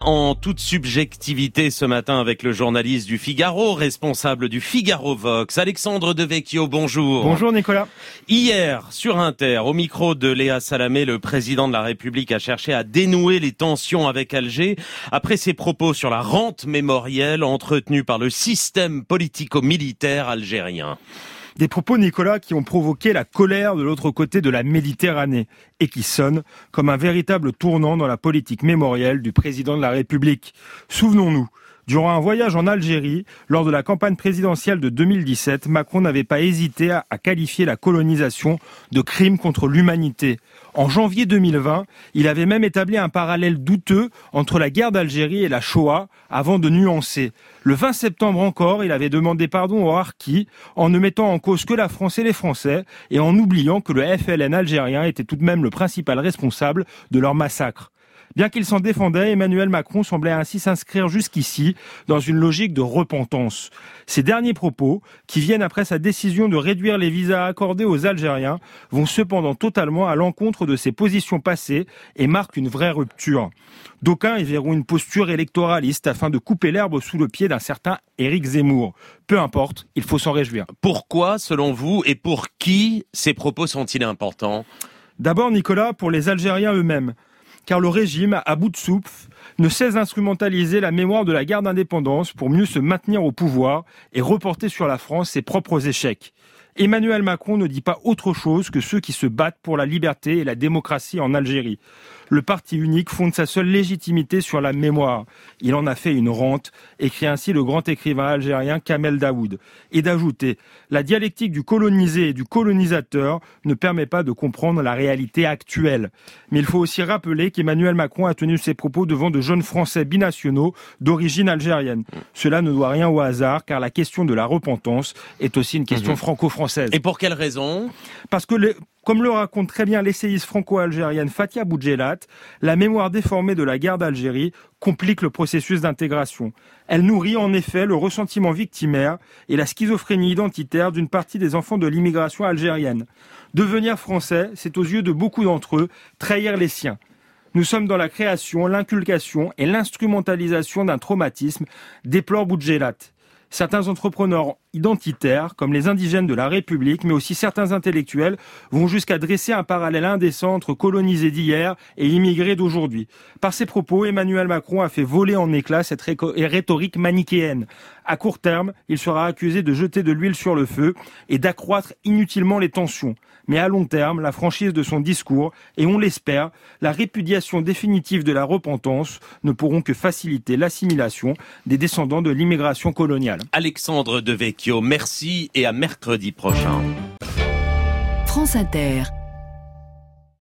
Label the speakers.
Speaker 1: En toute subjectivité ce matin avec le journaliste du Figaro, responsable du Figaro Vox, Alexandre Devecchio, bonjour.
Speaker 2: Bonjour Nicolas.
Speaker 1: Hier, sur Inter, au micro de Léa Salamé, le président de la République a cherché à dénouer les tensions avec Alger après ses propos sur la rente mémorielle entretenue par le système politico-militaire algérien.
Speaker 2: Des propos, Nicolas, qui ont provoqué la colère de l'autre côté de la Méditerranée et qui sonnent comme un véritable tournant dans la politique mémorielle du président de la République. Souvenons-nous, durant un voyage en Algérie, lors de la campagne présidentielle de 2017, Macron n'avait pas hésité à qualifier la colonisation de crime contre l'humanité. En janvier 2020, il avait même établi un parallèle douteux entre la guerre d'Algérie et la Shoah avant de nuancer. Le 20 septembre encore, il avait demandé pardon aux Harkis en ne mettant en cause que la France et les Français et en oubliant que le FLN algérien était tout de même le principal responsable de leur massacre. Bien qu'il s'en défendait, Emmanuel Macron semblait ainsi s'inscrire jusqu'ici dans une logique de repentance. Ces derniers propos, qui viennent après sa décision de réduire les visas accordés aux Algériens, vont cependant totalement à l'encontre de ses positions passées et marquent une vraie rupture. D'aucuns y verront une posture électoraliste afin de couper l'herbe sous le pied d'un certain Éric Zemmour. Peu importe, il faut s'en réjouir.
Speaker 1: Pourquoi, selon vous, et pour qui ces propos sont-ils importants ?
Speaker 2: D'abord, Nicolas, pour les Algériens eux-mêmes. Car le régime, à bout de souffle, ne cesse d'instrumentaliser la mémoire de la guerre d'indépendance pour mieux se maintenir au pouvoir et reporter sur la France ses propres échecs. Emmanuel Macron ne dit pas autre chose que ceux qui se battent pour la liberté et la démocratie en Algérie. Le parti unique fonde sa seule légitimité sur la mémoire. Il en a fait une rente, écrit ainsi le grand écrivain algérien Kamel Daoud. Et d'ajouter, la dialectique du colonisé et du colonisateur ne permet pas de comprendre la réalité actuelle. Mais il faut aussi rappeler qu'Emmanuel Macron a tenu ses propos devant de jeunes Français binationaux d'origine algérienne. Cela ne doit rien au hasard, car la question de la repentance est aussi une question franco-française.
Speaker 1: Et pour quelle raison ?
Speaker 2: Parce que comme le raconte très bien l'essayiste franco-algérienne Fatia Boudjellat, la mémoire déformée de la guerre d'Algérie complique le processus d'intégration. Elle nourrit en effet le ressentiment victimaire et la schizophrénie identitaire d'une partie des enfants de l'immigration algérienne. Devenir français, c'est aux yeux de beaucoup d'entre eux trahir les siens. Nous sommes dans la création, l'inculcation et l'instrumentalisation d'un traumatisme, déplore Boudjellat. Certains entrepreneurs identitaires, comme les indigènes de la République, mais aussi certains intellectuels, vont jusqu'à dresser un parallèle indécent entre colonisés d'hier et immigrés d'aujourd'hui. Par ses propos, Emmanuel Macron a fait voler en éclats cette rhétorique manichéenne. À court terme, il sera accusé de jeter de l'huile sur le feu et d'accroître inutilement les tensions. Mais à long terme, la franchise de son discours et, on l'espère, la répudiation définitive de la repentance ne pourront que faciliter l'assimilation des descendants de l'immigration coloniale.
Speaker 1: Alexandre Devecchio, merci et à mercredi prochain.
Speaker 3: France Inter.